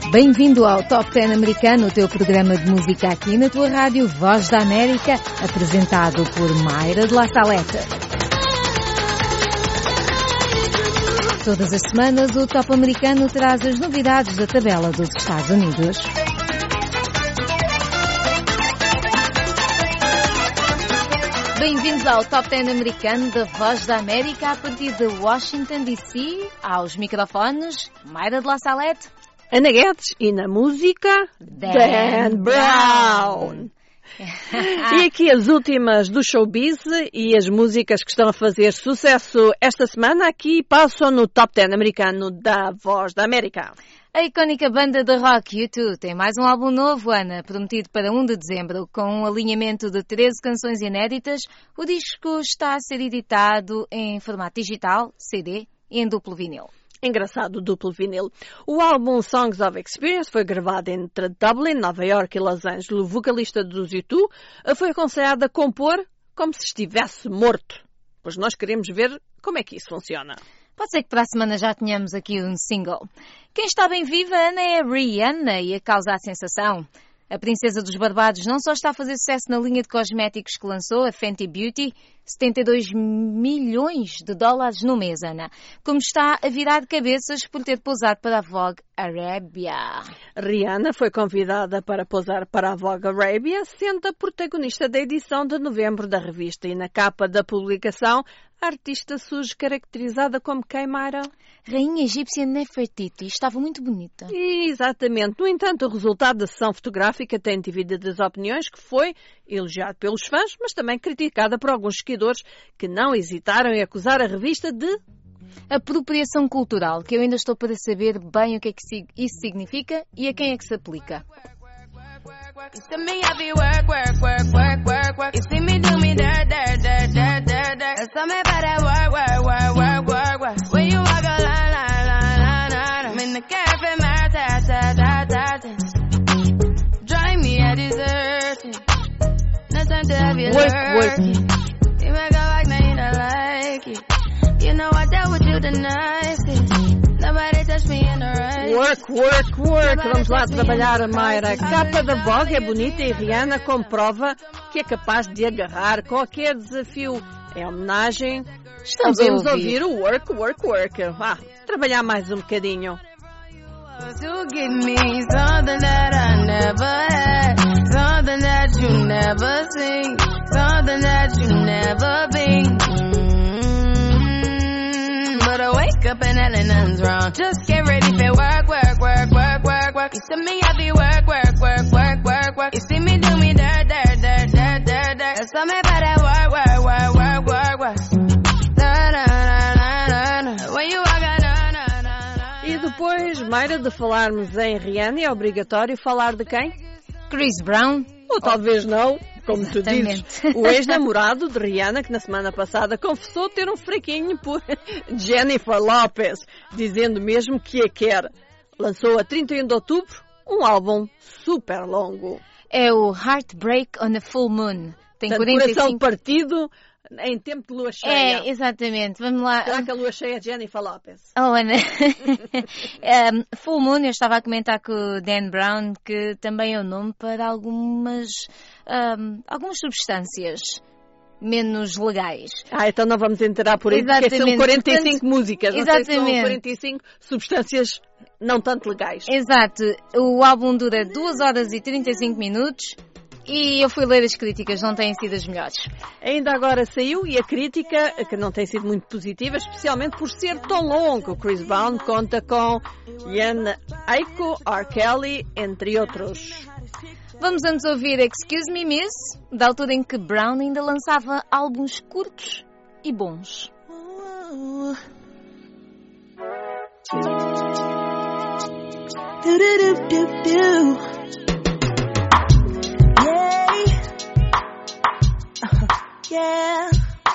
Bem-vindo ao Top 10 americano, o teu programa de música aqui na tua rádio Voz da América, apresentado por Mayra de La Saleta. Todas as semanas o Top americano traz as novidades da tabela dos Estados Unidos. Bem-vindos ao Top 10 americano da Voz da América, a partir de Washington, D.C., aos microfones, Mayra de La Salete, Ana Guedes e na música, Dan Brown. E aqui as últimas do showbiz e as músicas que estão a fazer sucesso esta semana aqui passam no Top 10 americano da Voz da América. A icónica banda de rock U2 tem mais um álbum novo, Ana, prometido para 1 de dezembro. Com um alinhamento de 13 canções inéditas, o disco está a ser editado em formato digital, CD e em duplo vinil. Engraçado, duplo vinil. O álbum Songs of Experience foi gravado entre Dublin, Nova York e Los Angeles. O vocalista dos U2 foi aconselhado a compor como se estivesse morto. Pois nós queremos ver como é que isso funciona. Pode ser que para a semana já tenhamos aqui um single. Quem está bem viva, Ana, é a Rihanna e a causa a sensação. A princesa dos Barbados não só está a fazer sucesso na linha de cosméticos que lançou, a Fenty Beauty, 72 milhões de dólares no mês, Ana, como está a virar cabeças por ter pousado para a Vogue Arabia. Rihanna foi convidada para posar para a Vogue Arabia, sendo a protagonista da edição de novembro da revista, e na capa da publicação a artista surge caracterizada como quem, Mayra? Rainha egípcia Nefertiti. Estava muito bonita. Exatamente. No entanto, o resultado da sessão fotográfica tem dividido as opiniões, que foi elogiado pelos fãs, mas também criticada por alguns seguidores que não hesitaram em acusar a revista de apropriação cultural, que eu ainda estou para saber bem o que é que isso significa e a quem é que se aplica. You see me happy work. You see me do me dirt. Tell me about that work. When you walk a line. I'm in the cafe, my drive me a dessert. No time to have you working. You make a like, now you don't like it. You know I dealt with you the nicest. Nobody touched me in the right. Work. Vamos lá trabalhar, Mayra. A capa da Vogue é bonita e Rihanna comprova que é capaz de agarrar qualquer desafio. Em homenagem, podemos ouvir o work. Trabalhar mais um bocadinho. To give me something that I never had, something that you never seen, something that you never been. But I wake up and hell nothing's wrong. Just get ready for work. You see me happy work. You see me do me dirt. Tell me about that work. When you walk out. E depois, Mayra, de falarmos em Rihanna, é obrigatório falar de quem? Chris Brown. Ou talvez não, como Exatamente. Tu dizes. O ex-namorado de Rihanna, que na semana passada confessou ter um fraquinho por Jennifer Lopez, dizendo mesmo que a quer. Lançou a 31 de outubro um álbum super longo. É o Heartbreak on a Full Moon. Tem 45... Coração partido em tempo de lua cheia. É, exatamente. Vamos lá. Será que a lua cheia é Jennifer Lopez? Oh, Ana. Full Moon, eu estava a comentar com o Dan Brown que também é o nome para algumas substâncias menos legais. Então não vamos entrar por aí, porque são 45 músicas. Não sei se são 45 substâncias não tanto legais. Exato. O álbum dura 2 horas e 35 minutos. E eu fui ler as críticas, não têm sido as melhores. Ainda agora saiu e a crítica, que não tem sido muito positiva, especialmente por ser tão longo. Chris Brown conta com Ian Aiko, R. Kelly, entre outros. Vamos antes ouvir Excuse Me Miss, da altura em que Brown ainda lançava álbuns curtos e bons. Yeah.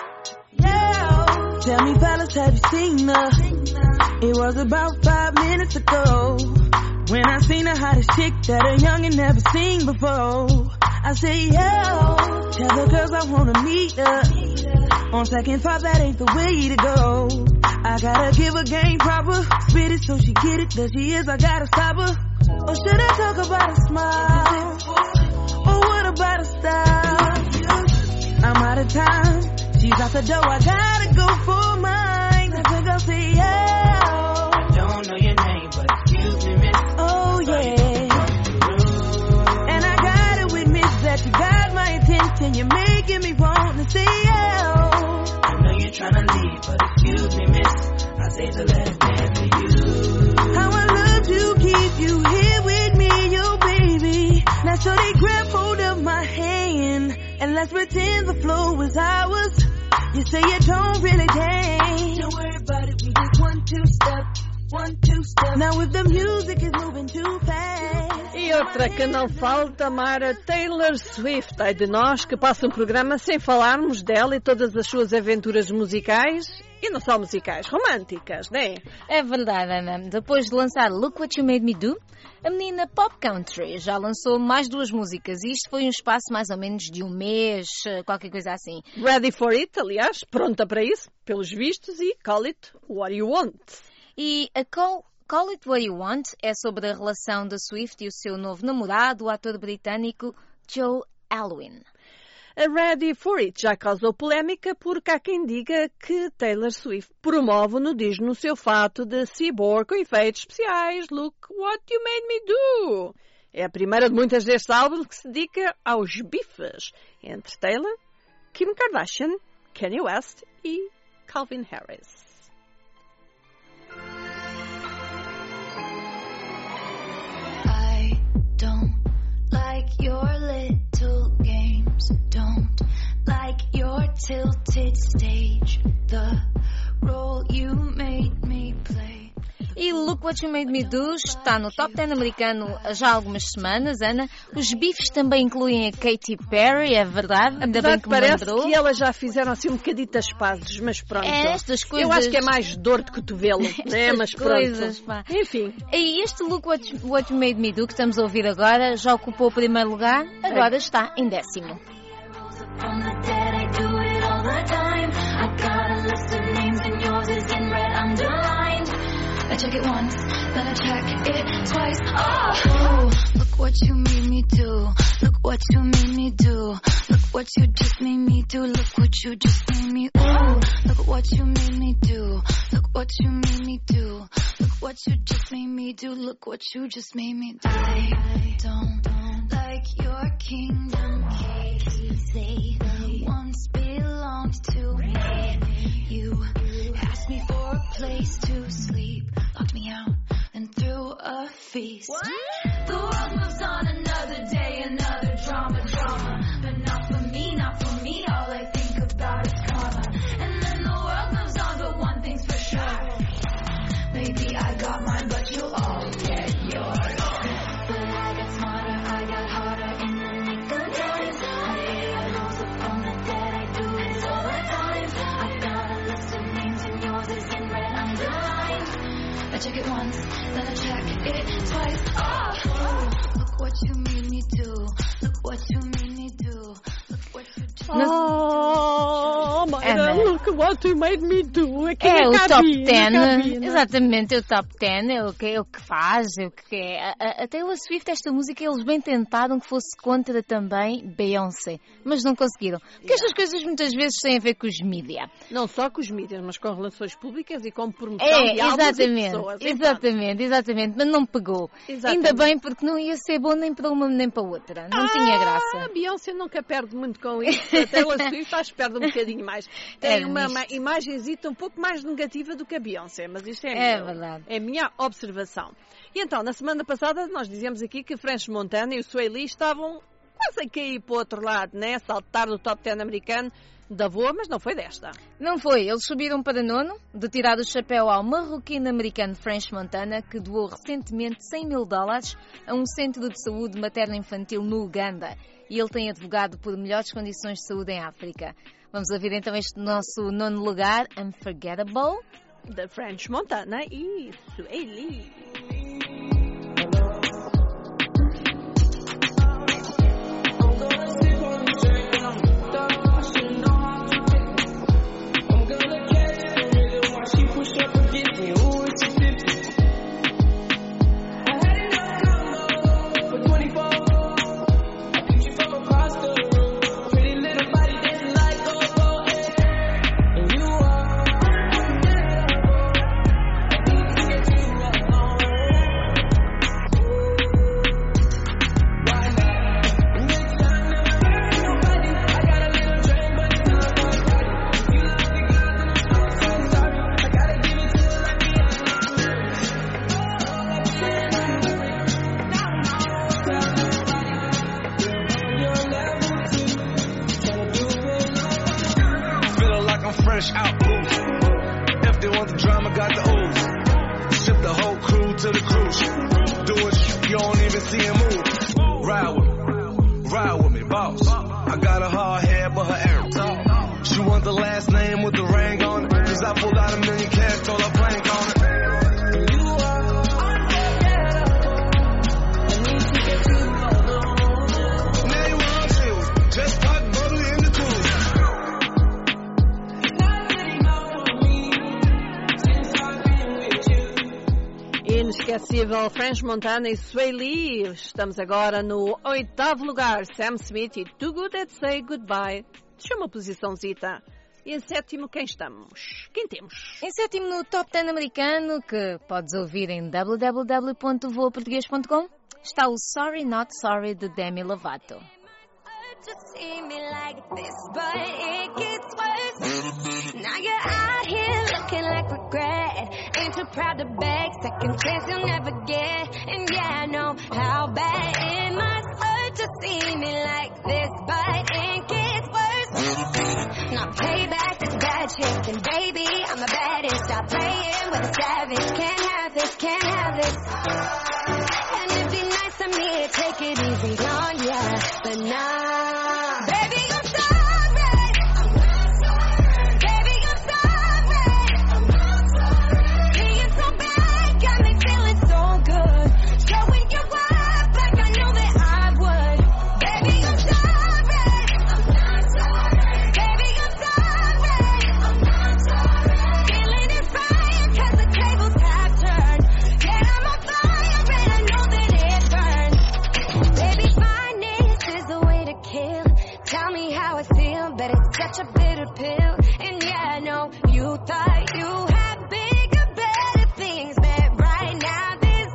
Tell me, fellas, have you seen her? It was about 5 minutes ago when I seen the hottest chick that a youngin' never seen before. I say, yo, tell the girls I wanna meet her. On second thought, that ain't the way to go. I gotta give her game proper, spit it so she get it. There she is, I gotta stop her. Or should I talk about a smile? Or what about a style? I'm out of time. She's out the door. I gotta go for mine. I think I'll say yeah. I don't know your name, but excuse me, miss. Oh yeah. And I gotta admit that you got my attention. You're making me want to say yeah. I know you're trying to leave, but excuse me, miss. I say the last dance for you. How I love to keep you here with me, yo baby. Now so they grab hold of my hand and let's pretend the flow was ours. You say you don't really dance. Don't worry about it, we just 1, 2 step. 1, 2 step. Now if the music is moving too fast. E outra que não falta, Mara, Taylor Swift. Ai de nós que passa um programa sem falarmos dela e todas as suas aventuras musicais. E não só musicais, românticas, não é? É verdade, Ana. Depois de lançar Look What You Made Me Do, a menina Pop Country já lançou mais 2 músicas. E isto foi um espaço mais ou menos de um mês, qualquer coisa assim. Ready for it, aliás, pronta para isso, pelos vistos, e Call It What You Want. E a Call It What You Want é sobre a relação da Swift e o seu novo namorado, o ator britânico Joe Alwyn. A Ready for It já causou polémica porque há quem diga que Taylor Swift promove o nudismo no seu fato de cyborg com efeitos especiais. Look What You Made Me Do. É a primeira de muitas destes álbuns que se dedica aos bifes entre Taylor, Kim Kardashian, Kanye West e Calvin Harris. I don't like your little games, don't like your tilted stage, the role you made me play. E Look What You Made Me Do está no Top 10 americano há já algumas semanas, Ana. Os bifes também incluem a Katy Perry, é verdade? Ainda bem que me parece lembrou. que elas já fizeram assim um bocadito as pazes, mas pronto. Estas coisas... Eu acho que é mais dor de cotovelo, né? Mas coisas, pronto. pá. Enfim. E este Look What You Made Me Do que estamos a ouvir agora já ocupou o primeiro lugar, agora está em 10º. From the dead, I do it all the time. I got a list of names and yours is in red underlined. I check it once, then I check it twice. Oh, look what you made me do. Look what you made me do. Look what you just made me do. Look what you just made me. Ooh, look what you made me do. Look what you made me do. Look what you just made me do. Look what you just made me do. They don't like your kingdom keys. They once belonged to me. You asked me for a place to sleep, locked me out, and threw a feast. What? The world moves on another day, another drama. But not for me, not for me. All I think about is karma. And then the world moves on, but one thing's for sure. Maybe I got mine, but you'll all get yours. But I got smarter, I got harder in the nick of time. I rose up from the dead, I do it all the time. I got a list of names and yours is in red underlined. I check it once, then I check it twice. Oh, look what you made me do. Look what you made me do. Look what you just... Oh, Mayra, look what you made me do. Aqui É na o Top cabine, 10, na cabine. exatamente, é o Top 10, é o que faz, é o que é. A Taylor Swift, esta música, eles bem tentaram que fosse contra também Beyoncé, mas não conseguiram. Porque estas coisas muitas vezes têm a ver com os mídia. Não só com os mídias, mas com relações públicas e com promoção de álbuns e pessoas. Exatamente, mas não pegou. Exatamente. Ainda bem, porque não ia ser bom nem para uma nem para outra. Não tinha graça. A Beyoncé nunca perde muito com isso. A Taylor Swift acho que perde um bocadinho mais. Tem uma imagenzita um pouco mais negativa do que a Beyoncé, mas isto é verdade. É a minha observação. E então, na semana passada, nós dizíamos aqui que French Montana e o Swae Lee estavam quase a cair para o outro lado, né? Saltar do Top 10 americano da voa, mas não foi desta. Não foi, eles subiram para nono, de tirar o chapéu ao marroquino-americano French Montana, que doou recentemente $100 mil a um centro de saúde materno-infantil no Uganda. E ele tem advogado por melhores condições de saúde em África. Vamos ouvir então este nosso nono lugar, Unforgettable, da French Montana e Swae Lee. fresh out booth. If they want the drama, got the ooze. Ship the whole crew to the cruise. Do it, you don't even see him move. Ride with me, boss. I got a hard head, but her air talk. She want the last name with the ring on it. Cause I pulled out $1 million cash, told her plank on it. Inesquecível French Montana e Sway Lee. Estamos agora no 8º lugar. Sam Smith e Too Good at Say Goodbye. Deixa uma posiçãozita. E em 7º quem estamos? Quem temos? Em 7º no Top 10 americano, que podes ouvir em www.voaportugues.com, está o Sorry Not Sorry de Demi Lovato. Just see me like this, but it gets worse. Now you're out here looking like regret. Ain't too proud to beg, second chance you'll never get. And yeah, I know how bad it must hurt to see me like this, but it gets worse. Now payback is bad shit, and baby, I'm the baddest. Stop playing with a savage. Can't have this, can't have this. And it'd be nice of me to take it easy on ya, but nah. Baby, I'm sorry. I'm not sorry. Baby, I'm sorry. I'm not sorry. Being so bad got me feeling so good. Showing you up like I know that I would. Baby, I'm sorry. I'm not sorry. Baby, I'm sorry. I'm not sorry. Feeling inspired 'cause the tables have turned. Yeah, I'm on fire and I know that it burns. Baby, finance is the way to kill. Tell me how I feel, but it's such a bitter pill. And yeah, I know you thought you had bigger, better things, but right now this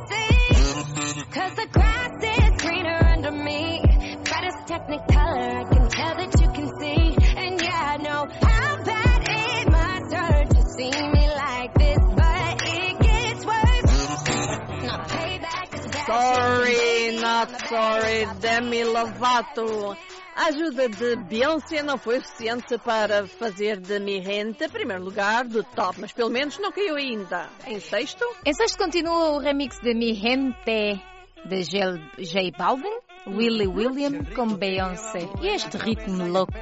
is 'cause the grass is greener under me. Brightest technicolor, I can tell that you can see. And yeah, I know how bad it must hurt to see me like this, but it gets worse. Not payback is bad. Sorry Not Sorry, Demi Lovato. A ajuda de Beyoncé não foi suficiente para fazer de Mi Gente primeiro lugar do top, mas pelo menos não caiu ainda. Em 6º? Em 6º continua o remix de Mi Gente de J Balvin, Willie William com Beyoncé. E este ritmo louco.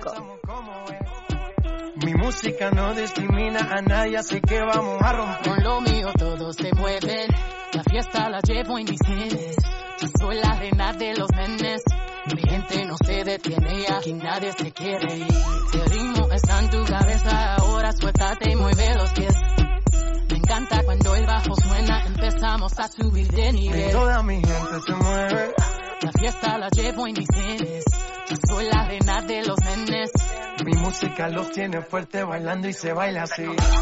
Mi música no discrimina a nadie, así que vamos a romper. Con lo mío todos se mueven, la fiesta la llevo en mis genes. Yo soy la reina de los nenes. Mi gente no se detiene y aquí nadie se quiere ir. Si el ritmo está en tu cabeza, ahora suéltate y mueve los pies. Me encanta cuando el bajo suena, empezamos a subir de nivel. Y toda mi gente se mueve. La fiesta la llevo en mis genes. Yo soy la reina de los nenes. Mi música los tiene fuerte bailando y se baila así.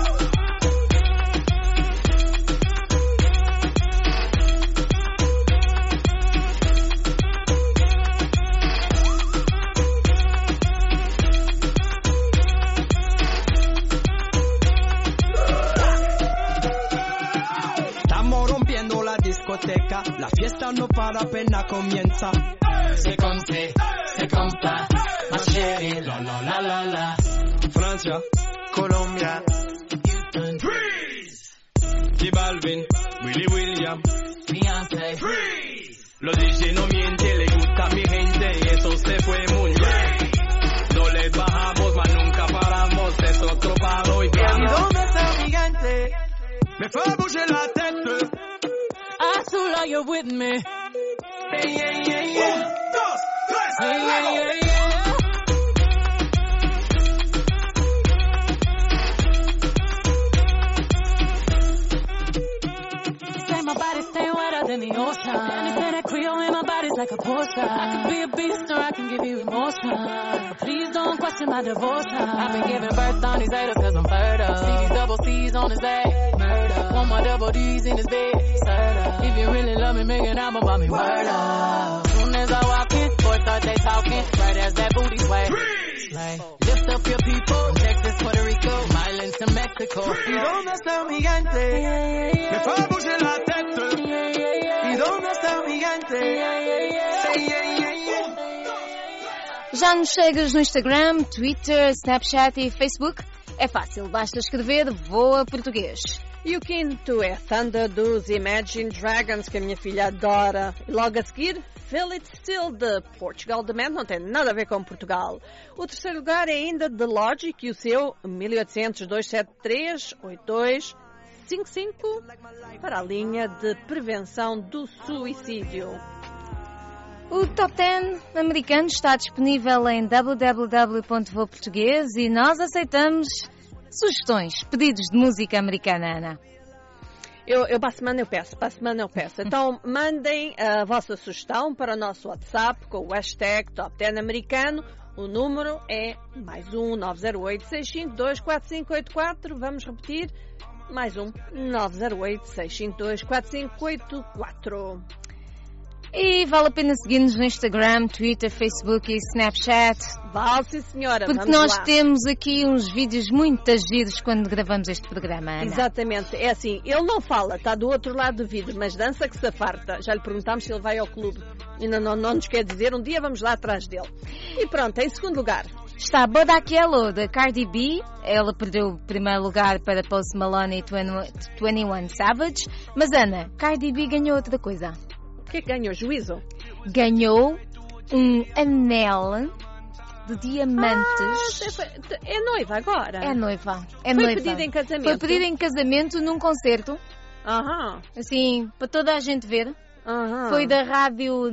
La fiesta no para, apenas comienza. Se conte, se compta, ma chérie, la la la la la. Francia, Colombia, Houston, freeze. J Balvin, Willie William, Beyoncé, freeze. Los DJ no mienten, le gusta a mi gente y eso se fue muy bien. No les bajamos, mas nunca paramos, es otro palo y vamos. ¿Y dónde está mi gente? Me fue a bouger la tête. Azula, you're with me. Hey, hey, hey, hey. 1, 2, 3, Hey, luego. hey, hey, hey. Say my body stay wetter than the ocean. And they say that Creole in my body's like a potion. I can be a beast or I can give you emotion. Please don't question my devotion. I've been giving birth on these haters 'cause I'm fertile. See these double C's on his head. Murder. Want my double D's in his bed. Serta. If you really love me, make an album about me. Word up. Soon as I walk in, boys start they talking. Right as that booty sway. Slay. Lift up your people. From Texas, Puerto Rico, Milan to Mexico. ¿Y dónde está mi gente? Me fue a bouger la tête. ¿Y dónde está mi gente? Hey, hey, hey, hey. Já nos segues no Instagram, Twitter, Snapchat e Facebook? É fácil, basta escrever Voa Português. E o quinto é Thunder dos Imagine Dragons, que a minha filha adora. E logo a seguir, Feel It Still, de Portugal The Man, não tem nada a ver com Portugal. O terceiro lugar é ainda The Logic e o seu 1800-273-8255 para a linha de prevenção do suicídio. O Top 10 americano está disponível em www.voaportuguês e nós aceitamos sugestões, pedidos de música americana, Ana. Eu para a semana eu peço. Então mandem a vossa sugestão para o nosso WhatsApp com o hashtag Top 10 americano. O número é +1 908 652 4584. Vamos repetir, +1 908 652 4584. E vale a pena seguir-nos no Instagram, Twitter, Facebook e Snapchat. Vale, sim, senhora. Porque vamos nós lá. temos aqui uns vídeos muito giros quando gravamos este programa, Ana. Exatamente. É assim, ele não fala, está do outro lado do vidro, mas dança que se aparta. Já lhe perguntámos se ele vai ao clube. Ainda não nos quer dizer, um dia vamos lá atrás dele. E pronto, em segundo lugar. Está Bodak Yellow, da Cardi B. Ela perdeu o primeiro lugar para Post Malone e 21 Savage. Mas, Ana, Cardi B ganhou outra coisa. O que é que ganhou? Juízo? Ganhou um anel de diamantes. É noiva agora? É noiva. Foi pedido em casamento? Foi pedido em casamento num concerto. Aham. Assim, para toda a gente ver. Aham. Foi da rádio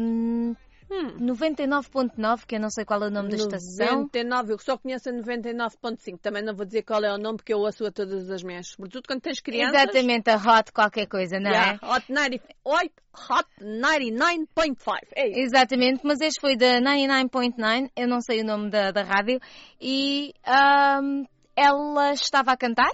99.9, que eu não sei qual é o nome da estação. 99, eu só conheço a 99.5. Também não vou dizer qual é o nome, porque eu ouço a todas as manhãs. Sobretudo quando tens crianças. Exatamente, a Hot qualquer coisa, não é? Hot 99.5. É isso. Exatamente, mas este foi da 99.9, eu não sei o nome da rádio. E ela estava a cantar.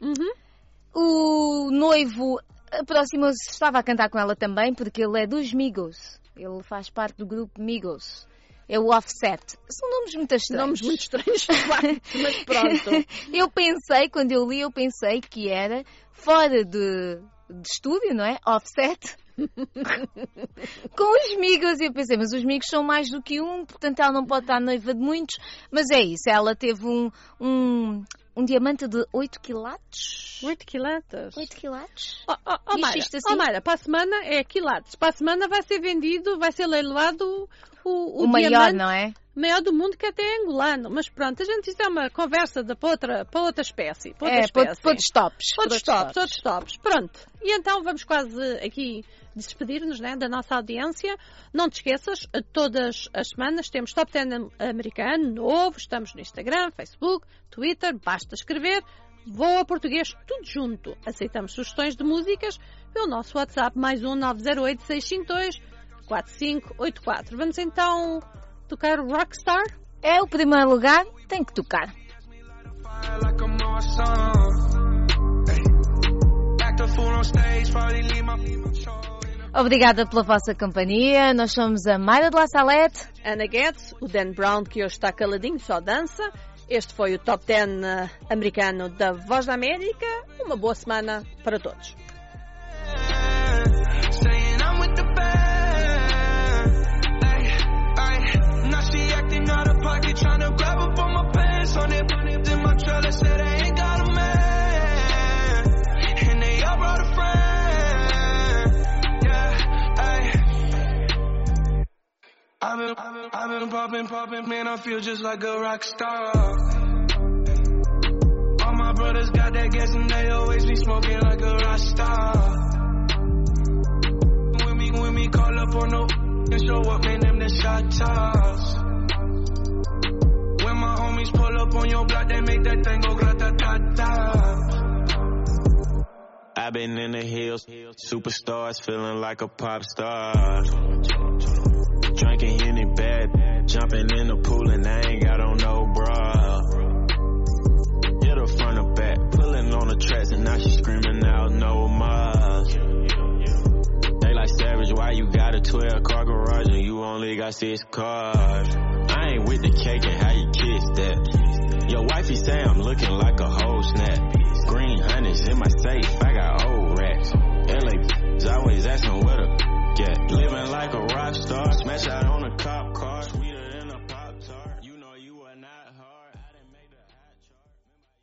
O noivo aproximou-se, estava a cantar com ela também, porque ele é dos Migos. Ele faz parte do grupo Migos. É o Offset. São nomes muito estranhos. Nomes muito estranhos, mas pronto. Eu pensei, quando eu li, que era fora de estúdio, não é? Offset. Com os Migos. E eu pensei, mas os Migos são mais do que um, portanto ela não pode estar noiva de muitos. Mas é isso, ela teve um diamante de 8 quilates. 8 quilates? 8 quilates. Mayra, para a semana é quilates. Para a semana vai ser vendido, vai ser leiloado o maior, diamante, não é? Maior do mundo, que até é angolano. Mas pronto, a gente, isto é uma conversa para outra espécie. Para outros tops. Outros tops. Pronto. E então vamos quase aqui despedir-nos, né, da nossa audiência. Não te esqueças, todas as semanas temos Top 10 americano novo. Estamos no Instagram, Facebook, Twitter. Basta escrever Voa Português, tudo junto. Aceitamos sugestões de músicas pelo nosso WhatsApp, +1 908 652 4584. Vamos então tocar o Rockstar? É o primeiro lugar, tem que tocar. Obrigada pela vossa companhia. Nós somos a Mayra de La Salette, Ana Guedes, o Dan Brown, que hoje está caladinho, só dança. Este foi o Top 10 americano da Voz da América. Uma boa semana para todos. I've been popping, man, I feel just like a rock star. All my brothers got that gas and they always be smoking like a rock star. When me call up on no and show up, man, them the shot toss. When my homies pull up on your block, they make that thing go grata-ta-ta. I've been in the hills, superstars, feeling like a pop star. Drinking Henny bad, jumping in the pool and I ain't got on no bra. Hit her front or back, pulling on the tracks and now she screaming out no more. They like Savage, why you got a 12-car garage and you only got 6 cars? I ain't with the cake and how you kiss that. Your wifey say I'm looking like a whole snap. Green honey's in my safe, I got